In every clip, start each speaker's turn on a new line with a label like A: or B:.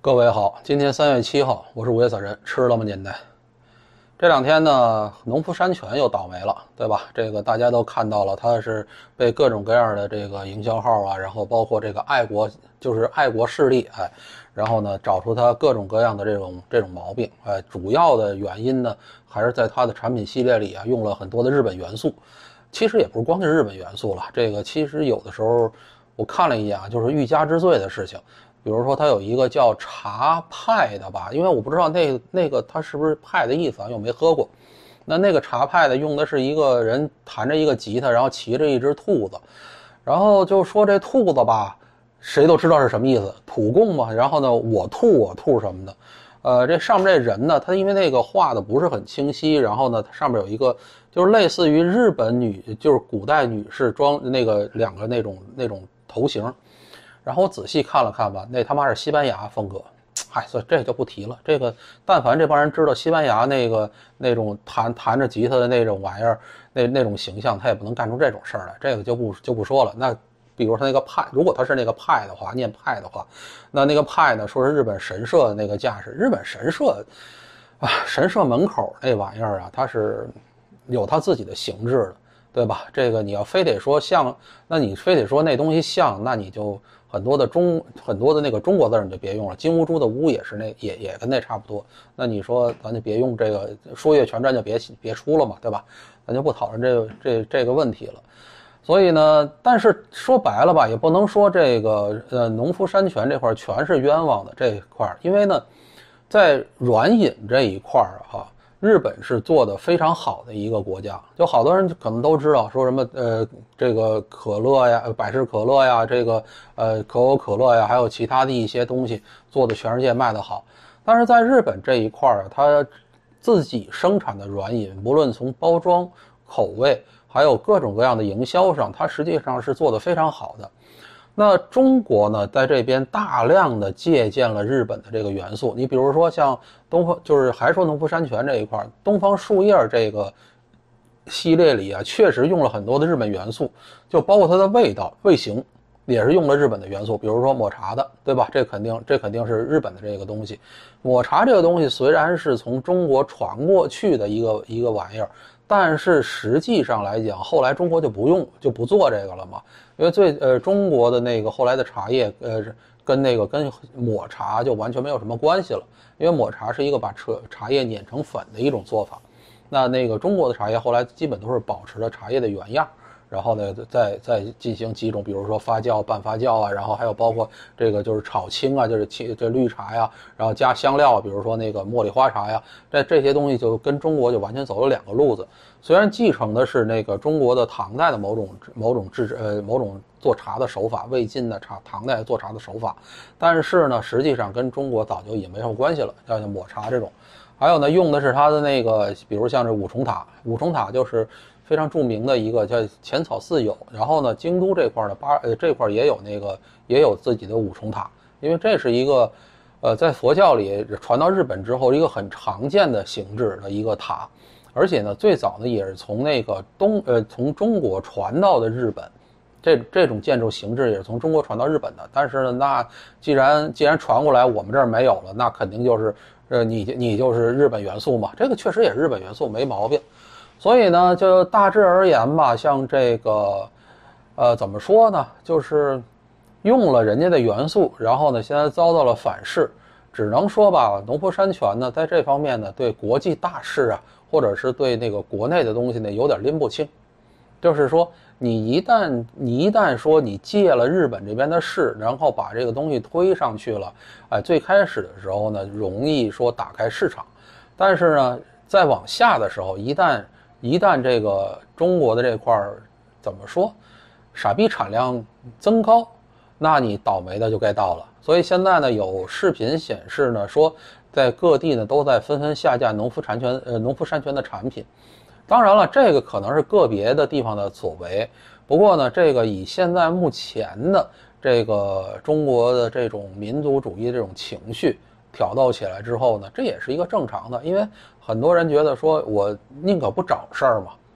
A: 各位好，今天3月7号，我是五月散人，吃了吗您的？这两天呢，农夫山泉又倒霉了，对吧？这个大家都看到了，它是被各种各样的这个营销号啊，然后包括这个爱国势力，然后呢找出它各种各样的这种毛病，主要的原因呢还是在它的产品系列里啊用了很多的日本元素。其实也不是光是日本元素了，这个其实有的时候我看了一眼啊，就是欲加之罪的事情。比如说它有一个叫茶派的吧，因为我不知道那个它是不是派的意思啊，又没喝过。那个茶派的用的是一个人弹着一个吉他，然后骑着一只兔子，然后就说这兔子吧，谁都知道是什么意思，土供嘛。然后呢，我吐什么的，这上面这人呢，他因为那个画的不是很清晰，然后呢，它上面有一个就是类似于日本就是古代女士装那个两个那种头型。然后我仔细看了看吧，那他妈是西班牙风格，所以这就不提了。这个但凡这帮人知道西班牙那种弹着吉他的那种玩意儿，那种形象，他也不能干出这种事儿来。这个就不说了。那比如说那个派，如果他是那个派的话，念派的话，那个派呢，说是日本神社的那个架势，日本神社啊，神社门口那玩意儿啊，它是有它自己的形制的。对吧？这个你要非得说像，那你非得说那东西像，那你就很多的那个中国字你就别用了。金兀术的兀也是也跟那差不多。那你说咱就别用这个说岳全传就别出了嘛，对吧？咱就不讨论这个问题了。所以呢，但是说白了吧，也不能说这个农夫山泉这块全是冤枉的这一块，因为呢，在软饮这一块日本是做的非常好的一个国家，就好多人可能都知道，说什么这个可乐呀、百事可乐呀、这个可口可乐呀，还有其他的一些东西做的全世界卖得好。但是在日本这一块它自己生产的软饮，无论从包装、口味，还有各种各样的营销上，它实际上是做得非常好的。那中国呢，在这边大量的借鉴了日本的这个元素。你比如说像就是还说农夫山泉这一块，东方树叶这个系列里啊，确实用了很多的日本元素，就包括它的味道、味型也是用了日本的元素。比如说抹茶的，对吧？这肯定是日本的这个东西。抹茶这个东西虽然是从中国传过去的一个玩意儿，但是实际上来讲，后来中国就不做这个了嘛。因为中国的那个后来的茶叶跟抹茶就完全没有什么关系了，因为抹茶是一个把茶叶碾成粉的一种做法。那个中国的茶叶后来基本都是保持了茶叶的原样，然后呢再进行几种，比如说发酵、半发酵啊，然后还有包括这个就是炒青啊，就是这绿茶呀，然后加香料，比如说那个茉莉花茶呀，这些东西就跟中国就完全走了两个路子。虽然继承的是那个中国的唐代的某种做茶的手法，魏晋的唐代做茶的手法，但是呢，实际上跟中国早就已经没什么关系了。像抹茶这种，还有呢，用的是它的那个，比如像这五重塔，五重塔就是非常著名的一个叫浅草寺有，然后呢，京都这块的这块也有自己的五重塔，因为这是一个在佛教里传到日本之后一个很常见的形制的一个塔。而且呢，最早呢也是从那个从中国传到的日本，这种建筑形制也是从中国传到日本的。但是呢，那既然传过来，我们这儿没有了，那肯定就是你就是日本元素嘛。这个确实也是日本元素，没毛病。所以呢，就大致而言吧，像这个怎么说呢，就是用了人家的元素，然后呢，现在遭到了反噬。只能说吧，农夫山泉呢，在这方面呢，对国际大事啊，或者是对那个国内的东西呢，有点拎不清。就是说，你一旦说你借了日本这边的势，然后把这个东西推上去了，最开始的时候呢，容易说打开市场，但是呢，再往下的时候，一旦这个中国的这块怎么说，傻逼产量增高，那你倒霉的就该到了。所以现在呢，有视频显示呢，说在各地呢都在纷纷下架农夫山泉的产品。当然了，这个可能是个别的地方的所为，不过呢，这个以现在目前的这个中国的这种民族主义这种情绪挑逗起来之后呢，这也是一个正常的，因为很多人觉得说我宁可不找事儿嘛，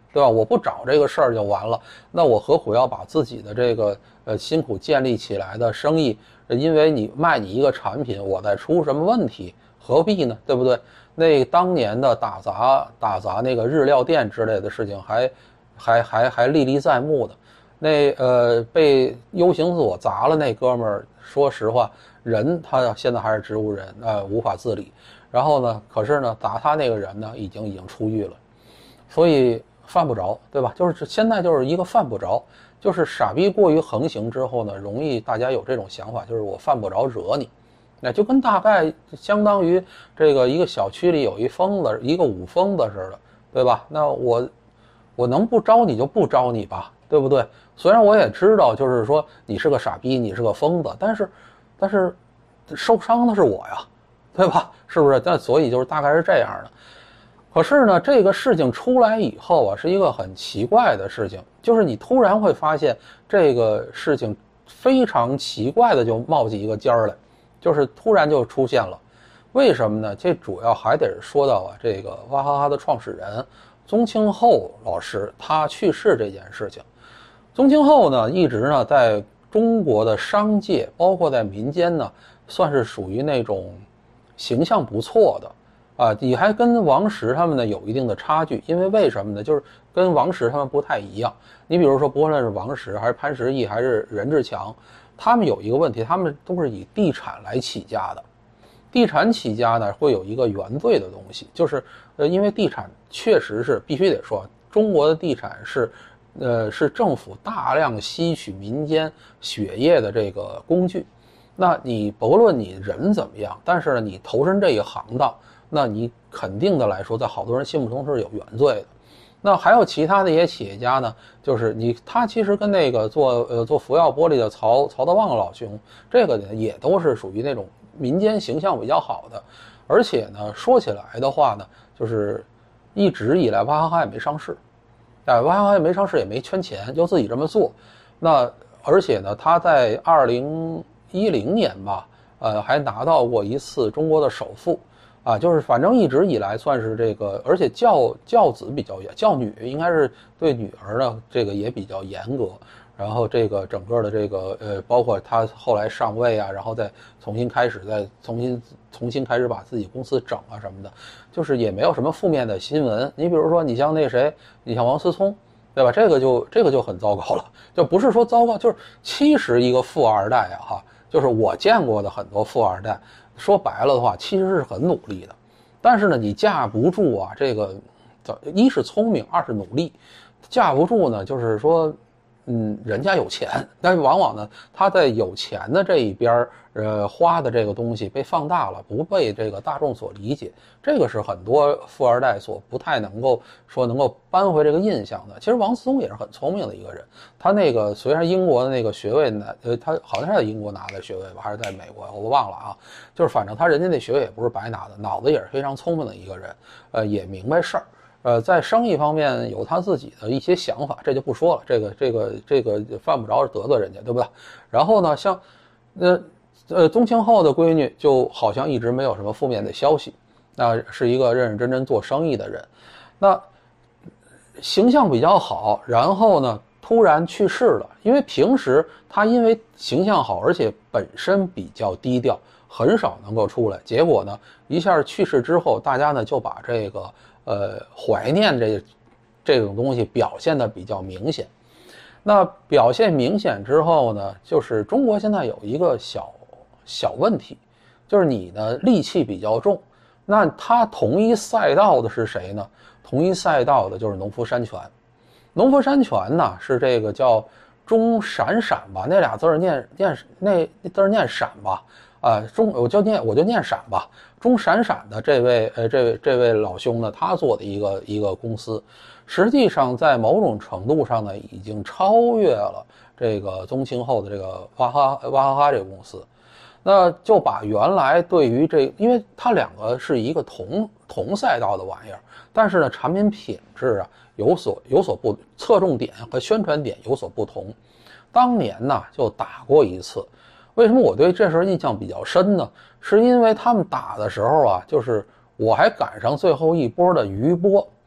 A: 对吧？我不找这个事儿就完了，那我何苦要把自己的这个辛苦建立起来的生意，因为你卖你一个产品，我再出什么问题，何必呢？对不对？那当年的打砸那个日料店之类的事情还历历在目的。那被 U 型锁砸了那哥们儿，说实话，人他现在还是植物人，无法自理。然后呢，可是呢，砸他那个人呢，已经出狱了，所以犯不着，对吧？就是现在就是一个犯不着，就是傻逼过于横行之后呢，容易大家有这种想法，就是我犯不着惹你。那就跟大概相当于这个一个小区里有一疯子，一个五疯子似的，对吧？那我能不招你就不招你吧，对不对？虽然我也知道，就是说你是个傻逼，你是个疯子，但是受伤的是我呀，对吧？是不是？但所以就是大概是这样的。可是呢，这个事情出来以后啊，是一个很奇怪的事情，就是你突然会发现这个事情非常奇怪的就冒起一个尖儿来，就是突然就出现了。为什么呢？这主要还得说到啊，这个娃哈哈的创始人宗庆后老师他去世这件事情。宗庆后呢，一直呢在中国的商界，包括在民间呢，算是属于那种形象不错的啊，也还跟王石他们呢有一定的差距。因为为什么呢？就是跟王石他们不太一样。你比如说，不论是王石还是潘石屹还是任志强，他们有一个问题，他们都是以地产来起家的。地产起家呢，会有一个原罪的东西，就是因为地产确实是必须得说，中国的地产是政府大量吸取民间血液的这个工具。那你不论你人怎么样，但是呢，你投身这一行当，那你肯定的来说，在好多人心目中是有原罪的。那还有其他的一些企业家呢，就是他其实跟那个做福耀玻璃的曹德旺老兄，这个呢也都是属于那种民间形象比较好的。而且呢，说起来的话呢，就是一直以来娃哈哈也没上市，娃哈哈也没上市，也没圈钱，就自己这么做。那而且呢，他在2010年吧，还拿到过一次中国的首富。啊，就是反正一直以来算是这个，而且教子比较严，教女应该是对女儿呢这个也比较严格。然后这个整个的这个包括他后来上位啊，然后再重新开始把自己公司整啊什么的，就是也没有什么负面的新闻。你比如说，你像那谁，你像王思聪，对吧？这个就很糟糕了，就不是说糟糕，就是其实一个富二代啊，哈，就是我见过的很多富二代。说白了的话，其实是很努力的，但是呢，你架不住啊，这个，一是聪明，二是努力，架不住呢，就是说，人家有钱，但是往往呢，他在有钱的这一边，花的这个东西被放大了，不被这个大众所理解，这个是很多富二代所不太能够扳回这个印象的。其实王思聪也是很聪明的一个人，他那个虽然英国的那个学位呢，他好像是在英国拿的学位吧，还是在美国，我忘了啊。就是反正人家那学位也不是白拿的，脑子也是非常聪明的一个人，也明白事儿。在生意方面有他自己的一些想法，这就不说了，这个犯不着得罪人家，对不对？然后呢，像宗庆后的闺女就好像一直没有什么负面的消息，那是一个认认真真做生意的人，那形象比较好，然后呢突然去世了。因为平时他因为形象好，而且本身比较低调，很少能够出来，结果呢一下去世之后，大家呢就把这个怀念这种东西表现的比较明显。那表现明显之后呢，就是中国现在有一个小问题，就是你呢戾气比较重。那他同一赛道的是谁呢？同一赛道的就是农夫山泉。农夫山泉呢是这个叫钟闪闪吧，那俩字儿念那字儿念闪吧，我就念闪吧。钟闪闪的这位老兄呢，他做的一个公司，实际上在某种程度上呢，已经超越了这个宗庆后的这个娃哈哈这个公司。那就把原来对于因为它两个是一个同赛道的玩意儿，但是呢，产品品质啊有所不侧重点和宣传点有所不同。当年呢就打过一次。为什么我对这事印象比较深呢？是因为他们打的时候啊，就是我还赶上最后一波的余波。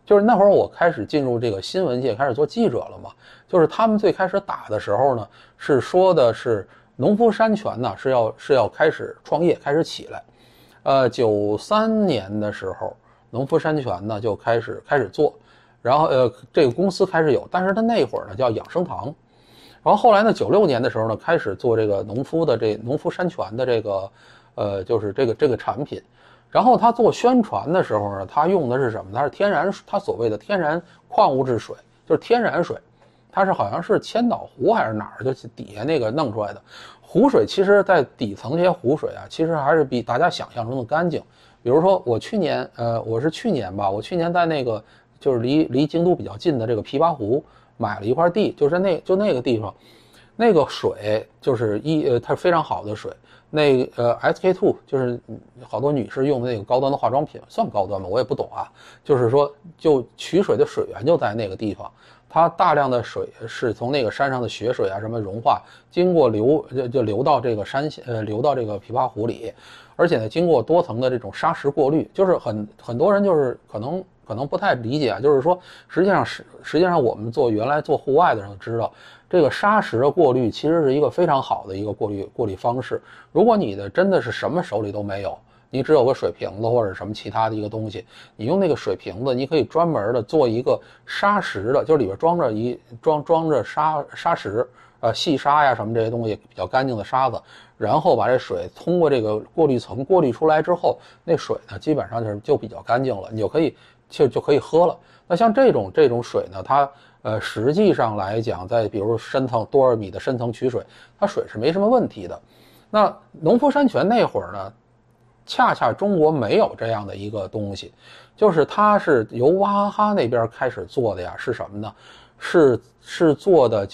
A: 就是那会儿我开始进入这个新闻界，开始做记者了嘛。就是他们最开始打的时候呢，是说的是农夫山泉呢是要开始创业，开始起来。93年的时候，农夫山泉呢就开始做，然后这个公司开始有，但是它那会儿呢叫养生堂。然后后来呢96年的时候呢开始做这个农夫山泉的这个就是这个产品。然后他做宣传的时候呢，他用的是什么？他是他所谓的天然矿物质水，就是天然水。它是好像是千岛湖还是哪儿，就底下那个弄出来的湖水。其实在底层这些湖水啊，其实还是比大家想象中的干净。比如说我去年我去年在那个就是离京都比较近的这个琵琶湖买了一块地，就是那个地方，那个水就是它是非常好的水。那SK2 就是好多女士用的那个高端的化妆品，算高端吗？我也不懂啊。就是说，就取水的水源就在那个地方，它大量的水是从那个山上的雪水啊什么融化，经过流到这个流到这个琵琶湖里，而且呢经过多层的这种砂石过滤，就是很多人就是可能不太理解啊，就是说实际上我们原来做户外的人都知道。这个砂石的过滤其实是一个非常好的一个过滤方式。如果你真的是什么手里都没有，你只有个水瓶子或者什么其他的一个东西，你用那个水瓶子，你可以专门的做一个砂石的，就是里边装着砂石，细沙呀什么这些东西比较干净的沙子，然后把这水通过这个过滤层过滤出来之后，那水呢基本上就比较干净了，你就可以喝了。那像这种水呢，它实际上来讲，在比如深层多少米的深层取水，它水是没什么问题的。那农夫山泉那会儿呢，恰恰中国没有这样的一个东西，就是它是由娃哈哈那边开始做的呀，是什么呢？是做的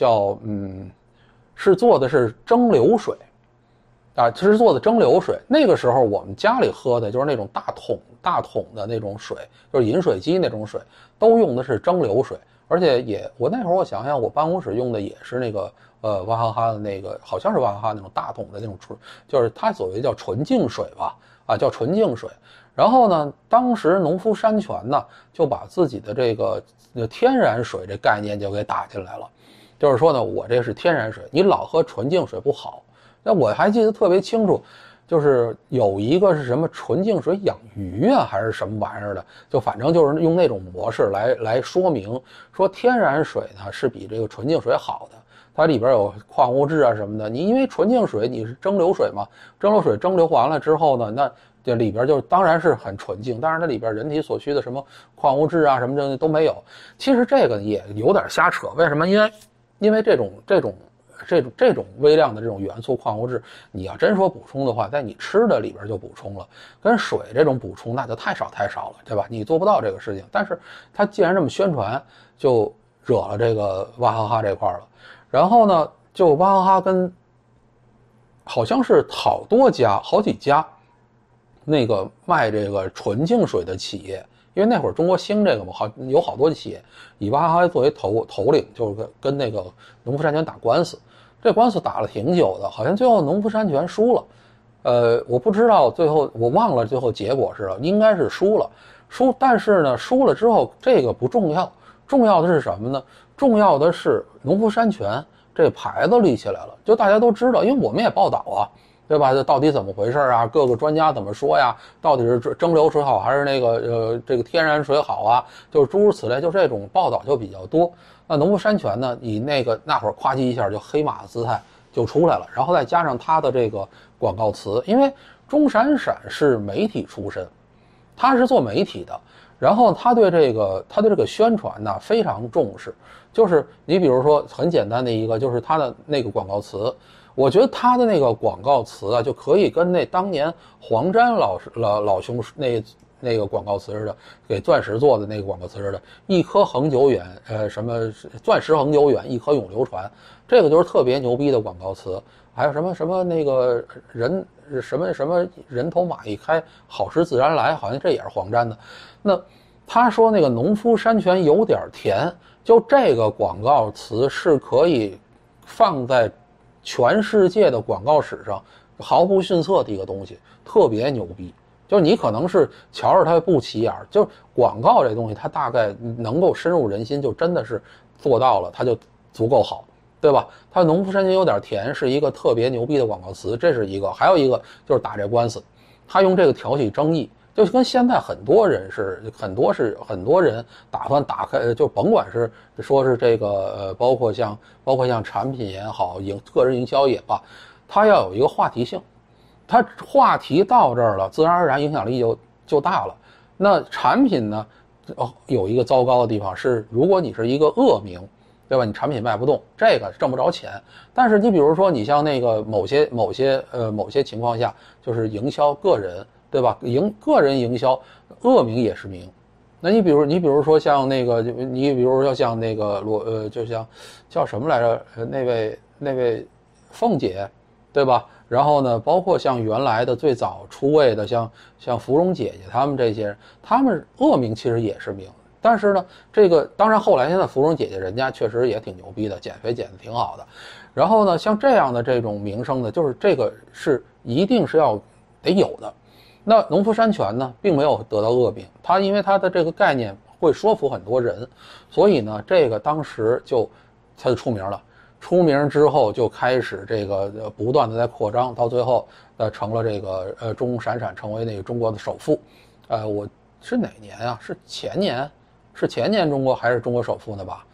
A: 是蒸馏水啊，是做的蒸馏水。那个时候我们家里喝的就是那种大桶的那种水，就是饮水机那种水，都用的是蒸馏水。而且我那会儿我想想，我办公室用的也是那个娃哈哈的那个，好像是娃哈哈那种大桶的那种就是它所谓叫纯净水吧，啊叫纯净水。然后呢，当时农夫山泉呢就把自己的这个天然水这概念就给打进来了，就是说呢，我这是天然水，你老喝纯净水不好。那我还记得特别清楚。就是有一个是什么纯净水养鱼啊，还是什么玩意儿的，就反正就是用那种模式来说明，说天然水呢是比这个纯净水好的，它里边有矿物质啊什么的。你因为纯净水你是蒸馏水嘛，蒸馏水蒸馏完了之后呢，那这里边就当然是很纯净，但是它里边人体所需的什么矿物质啊什么的都没有。其实这个也有点瞎扯，为什么？因为这种微量的这种元素矿物质，你要真说补充的话，在你吃的里边就补充了，跟水这种补充那就太少了，对吧？你做不到这个事情。但是他既然这么宣传，就惹了这个娃哈哈这块了。然后呢，就娃哈哈跟好像是好几家那个卖这个纯净水的企业，因为那会儿中国兴这个嘛，有好多企业以娃哈哈作为头领，就是跟那个农夫山泉打官司。这官司打了挺久的，好像最后农夫山泉输了。我不知道最后，我忘了最后结果是了，应该是输了。但是呢，输了之后这个不重要，重要的是什么呢？重要的是农夫山泉这牌子立起来了，就大家都知道，因为我们也报道啊，对吧？这到底怎么回事啊？各个专家怎么说呀？到底是蒸馏水好还是那个这个天然水好啊？就是诸如此类，就这种报道就比较多。那农夫山泉呢，你那会儿夸叽一下就黑马姿态就出来了，然后再加上他的这个广告词，因为钟闪闪是媒体出身，他是做媒体的，然后他对这个宣传呢非常重视。就是你比如说很简单的一个，就是他的那个广告词，我觉得他的那个广告词啊，就可以跟那当年黄沾老兄那个广告词似的，给钻石做的那个广告词似的，一颗恒久远，什么钻石恒久远，一颗永流传，这个就是特别牛逼的广告词。还有什么那个什么人头马一开，好事自然来，好像这也是黄沾的。那他说那个农夫山泉有点甜，就这个广告词是可以放在全世界的广告史上毫不逊色的一个东西，特别牛逼。 就是你可能是瞧着它不起眼，就是广告这东西它大概能够深入人心，就真的是做到了，它就足够好，对吧？它农夫山泉有点甜是一个特别牛逼的广告词，这是一个。还有一个就是打这官司，他用这个挑起争议，就跟现在很多人打算打开，就甭管是说是这个包括像产品也好，个人营销也罢，它要有一个话题性，它话题到这儿了，自然而然影响力就大了。那产品呢，有一个糟糕的地方是，如果你是一个恶名，对吧？你产品卖不动，这个挣不着钱。但是你比如说，你像那个某些情况下，就是营销个人，对吧？个人营销，恶名也是名。那你比如说像那个，你比如说像那个就像叫什么来着？那位凤姐，对吧？然后呢，包括像原来的最早出位的，像芙蓉姐姐他们这些人，他们恶名其实也是名。但是呢，这个当然后来现在芙蓉姐姐人家确实也挺牛逼的，减肥减得挺好的。然后呢，像这样的这种名声呢，就是这个是一定是得有的。那农夫山泉呢，并没有得到恶名，它因为它的这个概念会说服很多人，所以呢，这个当时它就出名了。出名之后就开始这个不断的在扩张，到最后成了这个钟闪闪成为那个中国的首富。我是哪年啊？是前年中国还是中国首富呢吧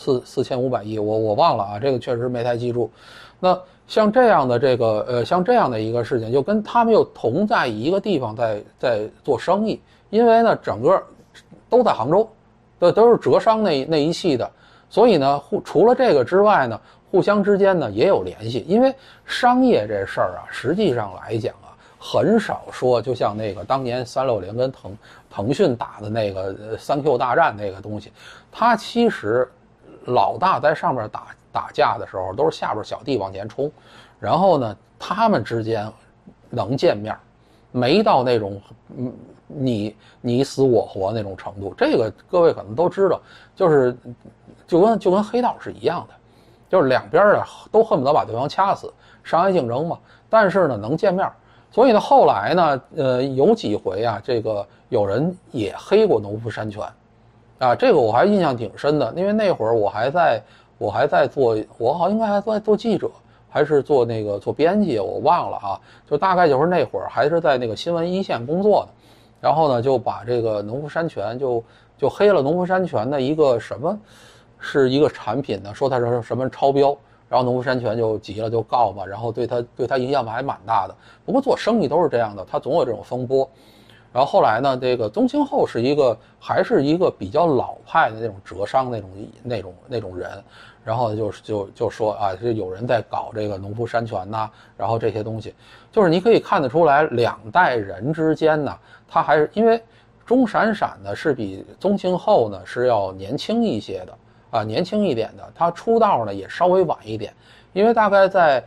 A: ？4500亿，我忘了啊，这个确实没太记住。那像这样的像这样的一个事情，就跟他们又同在一个地方在做生意，因为呢整个都在杭州，都是浙商那一系的，所以呢除了这个之外呢，互相之间呢也有联系。因为商业这事儿啊，实际上来讲啊，很少说，就像那个当年360跟腾讯打的那个3Q 大战那个东西，它其实老大在上面打架的时候，都是下边小弟往前冲，然后呢，他们之间能见面，没到那种你死我活那种程度。这个各位可能都知道，就跟黑道是一样的，就是两边啊都恨不得把对方掐死，商业竞争嘛。但是呢，能见面。所以呢，后来呢，有几回啊，这个有人也黑过农夫山泉，啊，这个我还印象挺深的，因为那会儿我还在做，我好像应该还在做记者，还是做编辑，我忘了啊，就大概就是那会儿还是在那个新闻一线工作的，然后呢就把这个农夫山泉就黑了农夫山泉的一个是一个产品呢，说它是什么超标。然后农夫山泉就急了，就告嘛，然后对他影响还蛮大的。不过做生意都是这样的，他总有这种风波。然后后来呢，这个宗庆后还是一个比较老派的那种浙商那种人，然后就说啊，是有人在搞这个农夫山泉呐，然后这些东西，就是你可以看得出来，两代人之间呢，他还是因为钟闪闪呢是比宗庆后呢是要年轻一些的。年轻一点的，他出道呢也稍微晚一点，因为大概在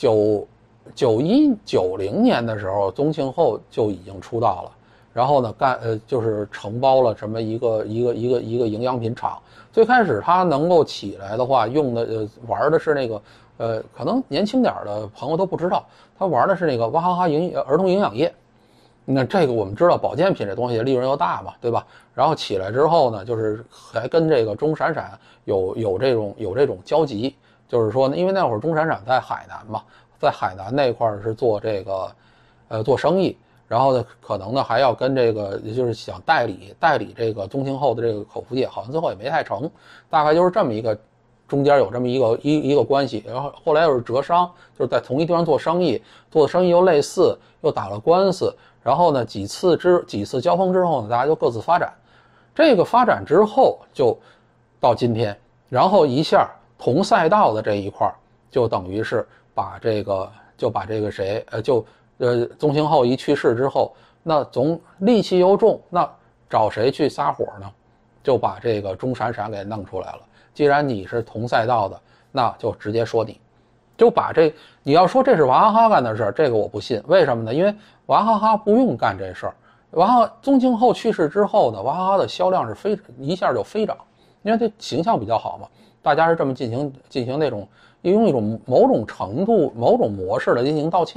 A: 91、90年的时候，宗庆后就已经出道了。然后呢，就是承包了什么一个营养品厂。最开始他能够起来的话，用的玩的是那个可能年轻点的朋友都不知道，他玩的是那个娃哈哈儿童营养液。那这个我们知道，保健品这东西利润又大嘛，对吧？然后起来之后呢，就是还跟这个钟闪闪有这种交集，就是说呢，因为那会儿钟闪闪在海南嘛，在海南那块儿是做这个做生意，然后呢可能呢还要跟这个就是想代理这个宗庆后的这个口服液，好像最后也没太成，大概就是这么一个中间有这么一个关系。然后后来又是浙商，就是在同一地方做生意又类似，又打了官司。然后呢，几次交锋之后呢，大家就各自发展。这个发展之后就到今天，然后一下同赛道的这一块就等于是把这个谁宗庆后一去世之后，那总戾气又重，那找谁去撒火呢？就把这个钟闪闪给弄出来了。既然你是同赛道的，那就直接说你。就把你要说这是娃哈哈干的事儿，这个我不信。为什么呢？因为娃哈哈不用干这事儿。宗庆后去世之后呢，娃哈哈的销量是一下就飞涨，因为这形象比较好嘛，大家是这么进行那种用一种某种程度、某种模式的进行道歉，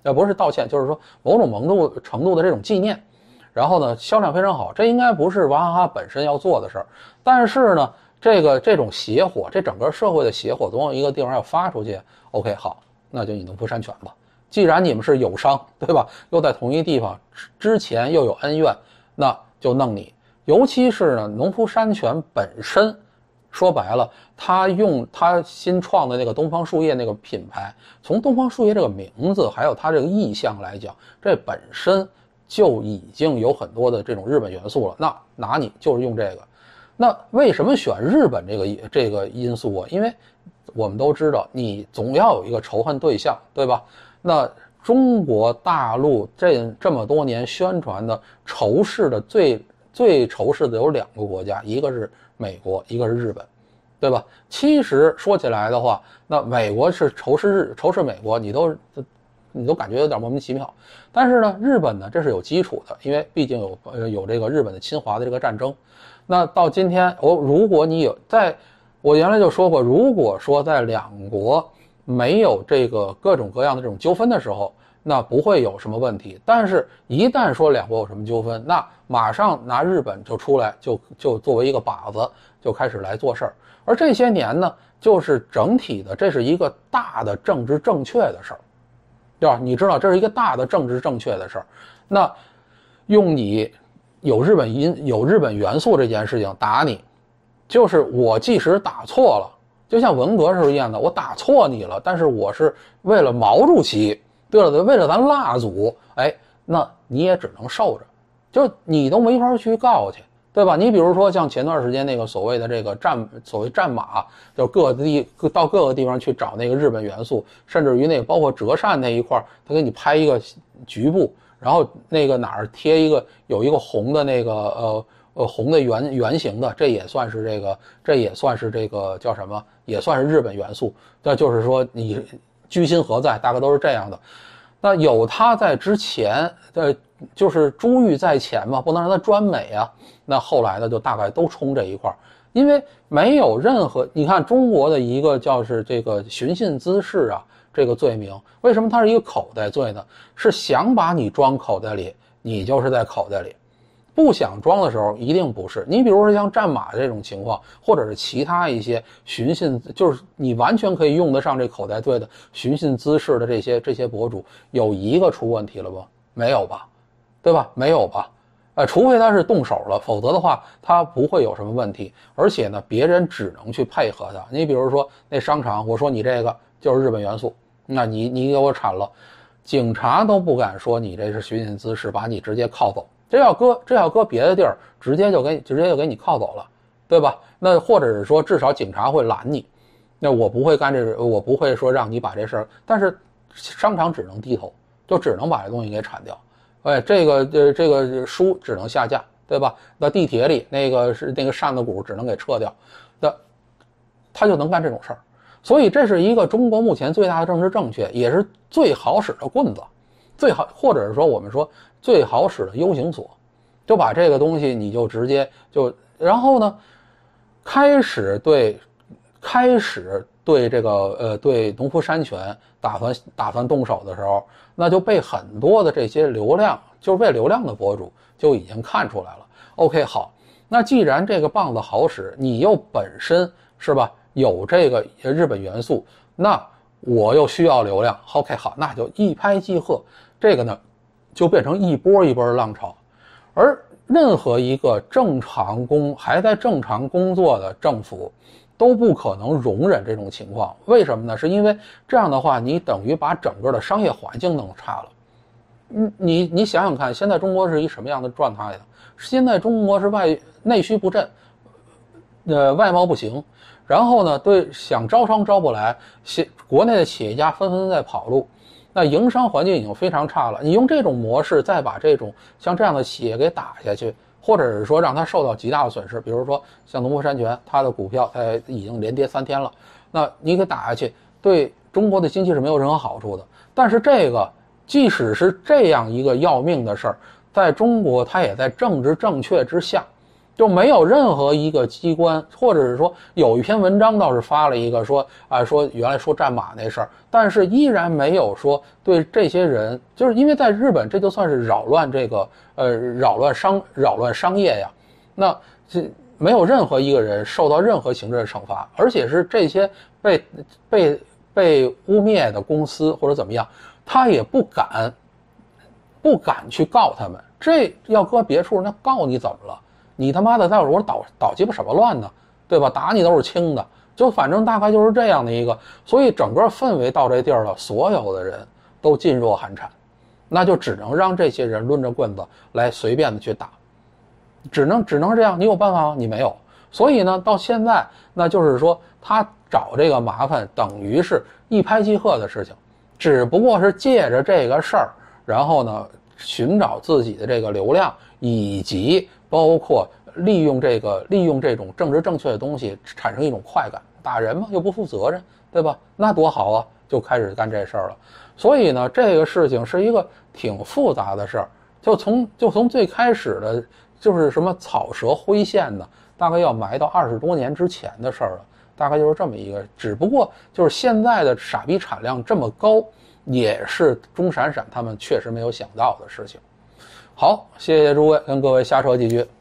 A: 不是道歉，就是说某种程度的这种纪念。然后呢，销量非常好，这应该不是娃哈哈本身要做的事儿。但是呢，这种邪火，这整个社会的邪火总有一个地方要发出去。OK， 好，那就你农夫山泉吧。既然你们是友商，对吧？又在同一地方，之前又有恩怨，那就弄你。尤其是呢，农夫山泉本身，说白了，他用他新创的那个东方树叶那个品牌，从东方树叶这个名字还有它这个意象来讲，这本身就已经有很多的这种日本元素了。那拿你就是用这个，那为什么选日本这个因素啊？因为我们都知道，你总要有一个仇恨对象，对吧？那中国大陆这么多年宣传的仇视的最仇视的有2个国家，一个是美国，一个是日本，对吧？其实说起来的话，那美国是仇视美国，你都感觉有点莫名其妙。但是呢，日本呢，这是有基础的，因为毕竟有这个日本的侵华的这个战争。那到今天，如果你我原来就说过，如果说在2国没有这个各种各样的这种纠纷的时候，那不会有什么问题。但是一旦说2国有什么纠纷，那马上拿日本就出来，就作为一个靶子，就开始来做事儿。而这些年呢，就是整体的，这是一个大的政治正确的事儿，对吧？你知道这是一个大的政治正确的事儿，那用你有日本元素这件事情打你，就是我即使打错了，就像文革时候一样的，我打错你了，但是我是为了毛主席，对了，为了咱蜡祖，那你也只能受着，就你都没法去告去，对吧？你比如说像前段时间那个所谓的这个所谓战马，就到各个地方去找那个日本元素，甚至于那个包括折扇那一块，他给你拍一个局部，然后那个哪儿贴有一个红的那个红的圆形的，这也算是这个叫什么？也算是日本元素。那就是说你居心何在，大概都是这样的。那有他在之前，就是珠玉在前嘛，不能让他专美啊。那后来呢，就大概都冲这一块，因为没有任何，你看中国的一个叫是这个寻衅滋事啊，这个罪名，为什么它是一个口袋罪呢？是想把你装口袋里，你就是在口袋里。不想装的时候一定不是。你比如说像战马这种情况，或者是其他一些寻衅，就是你完全可以用得上这口袋罪的寻衅滋事的这些博主，有一个出问题了吧？没有吧？对吧？没有吧？除非他是动手了，否则的话他不会有什么问题。而且呢，别人只能去配合他。你比如说那商场，我说你这个就是日本元素，那你给我铲了，警察都不敢说你这是寻衅滋事，把你直接铐走。这要搁别的地儿，直接就给你铐走了，对吧？那或者是说，至少警察会拦你。那我不会干我不会说让你把这事儿，但是商场只能低头，就只能把这东西给铲掉。这个书只能下架，对吧？那地铁里那个扇子骨只能给撤掉，他就能干这种事儿。所以这是一个中国目前最大的政治正确，也是最好使的棍子，或者是说我们说最好使的 U 型锁，就把这个东西你就直接然后呢，开始对这个对农夫山泉打算动手的时候，那就被很多的这些就是被流量的博主就已经看出来了。OK， 好，那既然这个棒子好使，你又本身是吧有这个日本元素，那我又需要流量。OK， 好，那就一拍即合，这个呢就变成一波一波的浪潮。而任何一个还在正常工作的政府都不可能容忍这种情况。为什么呢？是因为这样的话，你等于把整个的商业环境弄差了。你想想看，现在中国是一什么样的状态呢？现在中国是内需不振，外贸不行，然后呢，想招商招不来，国内的企业家纷纷在跑路，那营商环境已经非常差了。你用这种模式再把像这样的企业给打下去，或者是说让它受到极大的损失，比如说像农夫山泉，它的股票已经连跌3天了，那你给打下去，对中国的经济是没有任何好处的。但是这个即使是这样一个要命的事儿，在中国它也在政治正确之下， 就没有任何一个机关，或者是说有一篇文章倒是发了一个说说原来说战马那事儿，但是依然没有说对这些人，就是因为在日本这就算是扰乱这个扰乱商业呀，那这没有任何一个人受到任何刑事的惩罚，而且是这些被污蔑的公司或者怎么样，他也不敢去告他们。这要搁别处，那告你怎么了？你他妈的在我捣鸡巴什么乱呢？对吧？打你都是轻的，就反正大概就是这样的一个，所以整个氛围到这地儿了，所有的人都噤若寒蝉，那就只能让这些人抡着棍子来随便的去打，只能这样。你有办法吗？你没有。所以呢，到现在那就是说他找这个麻烦，等于是一拍即合的事情，只不过是借着这个事儿，然后呢寻找自己的这个流量，以及包括利用这种政治正确的东西产生一种快感，打人嘛又不负责任，对吧？那多好啊，就开始干这事儿了。所以呢，这个事情是一个挺复杂的事儿，就从最开始的就是什么草蛇灰线的，大概要埋到20多年之前的事儿了，大概就是这么一个。只不过就是现在的傻逼产量这么高，也是钟闪闪他们确实没有想到的事情。好，谢谢诸位，跟各位瞎扯几句。